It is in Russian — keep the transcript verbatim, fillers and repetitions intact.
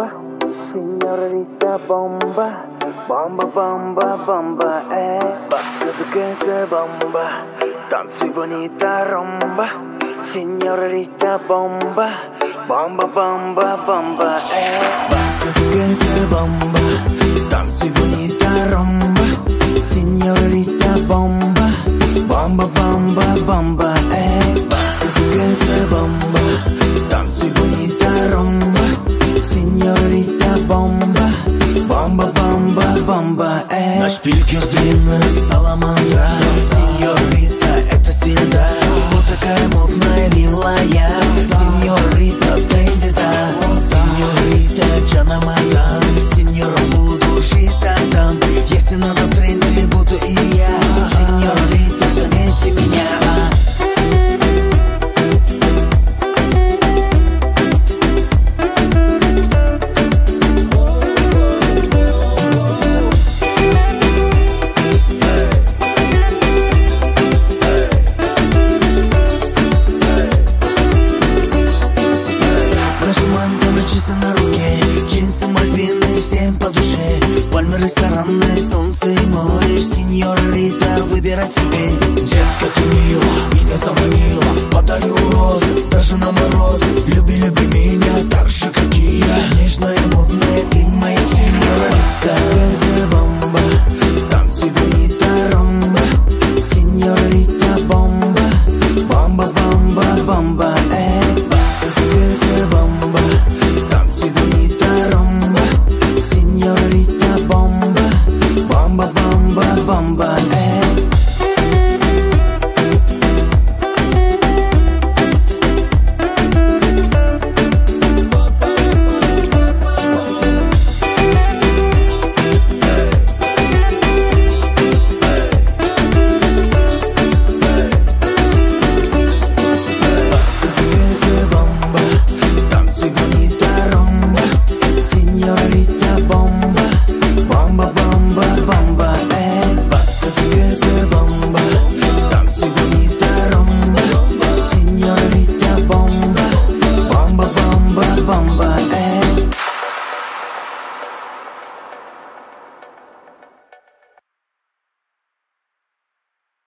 бомба, сеньорита бомба, бомба, бомба, бомба, эй, баска бомба, танцуй бонита ромба, сеньорита бомба, бомба, бомба, бомба, эй, баска бомба, танцуй бонита ромба, сеньорита бомба, бомба, бомба, бомба, эй, баска бомба, танцуй бонита ромба, сеньорита бомба, бомба, бомба, бомба, эй. Наш пилькер длинный, саламандра, сеньорита, это стиль, да. Вот такая модная, милая, сеньорита в тренде, да. Сеньорита, Джана мадам, сеньором буду, жизнь отдам. Если надо в тренде, буду и я. Сеньорита, заметьте меня. На руке, джинсы мальвины, всем по душе. Пальмы, рестораны, солнце и море. Сеньорита, выбирать себе. Детка, ты мила, меня заманила. Подарю розы, даже на морозы. Люби, люби меня так же, как и я.